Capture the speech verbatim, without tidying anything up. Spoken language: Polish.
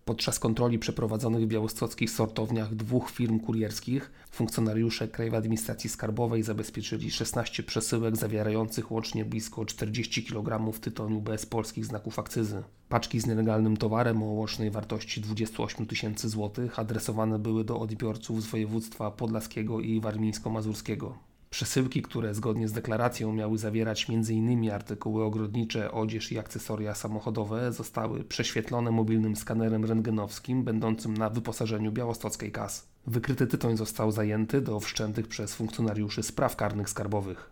Podczas kontroli przeprowadzonych w białostockich sortowniach dwóch firm kurierskich funkcjonariusze Krajowej Administracji Skarbowej zabezpieczyli szesnaście przesyłek zawierających łącznie blisko czterdzieści kilogramów tytoniu bez polskich znaków akcyzy. Paczki z nielegalnym towarem o łącznej wartości dwadzieścia osiem tysięcy złotych adresowane były do odbiorców z województwa podlaskiego i warmińsko-mazurskiego. Przesyłki, które zgodnie z deklaracją miały zawierać m in artykuły ogrodnicze, odzież i akcesoria samochodowe, zostały prześwietlone mobilnym skanerem rentgenowskim będącym na wyposażeniu białostockiej K A S. Wykryty tytoń został zajęty do wszczętych przez funkcjonariuszy spraw karnych skarbowych.